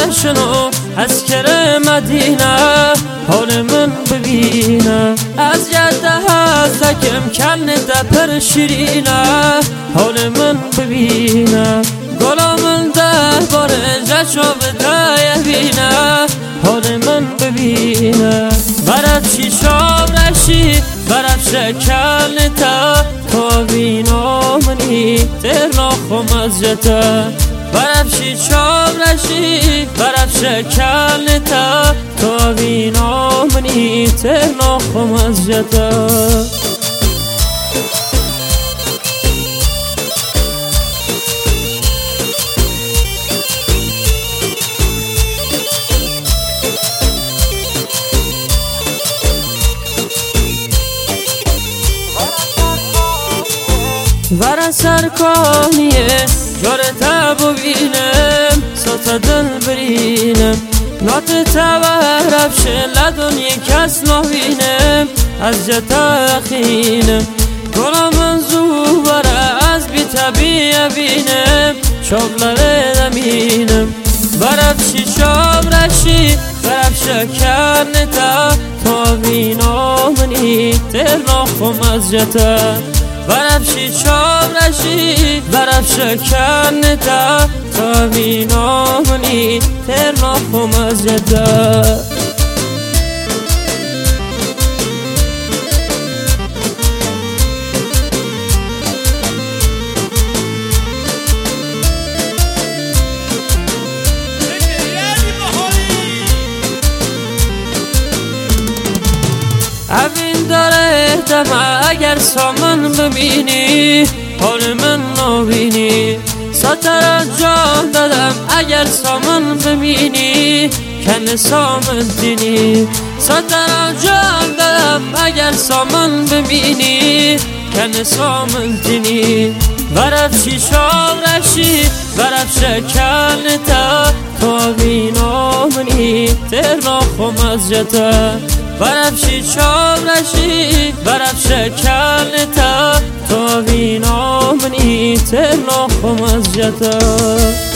شنو از کره مدینه حال من ببینه از جده هستکم کن دپر شیرینه حال من ببینه گلا من ده بار جشو بده بینه حال من ببینه برف شیشاب رشی برف شکل تا بینو منی تر ناخم از جتا برف شیشاب رشی برف شکل تا بینو منی تر ناخم از جتا ور سرکانیه جارتا ببینم ساتا دل برینم نات تورف شلدون یک کس نبینم از جتا خینم گلا من زوبره از بی طبیعه بینم شابلره دمینم برف شیشاب رشی برف شکر تا بینام منی تر ناخم از جتا برف شیشاب رشی برف شکر تا بینام منی تر ناخم از جتا اوین داره دمه اگر سامن ببینی حال من نبینی ساتر جان دادم اگر سامن ببینی کن سامن دینی ساتر جان دادم اگر سامن ببینی کن سامن دینی برف شیشاب رشی برف شکل تا بینام منی تر ناخم از جتا برف شیشاب رشی برف شکل تا بینام منی تر ناخم از جتا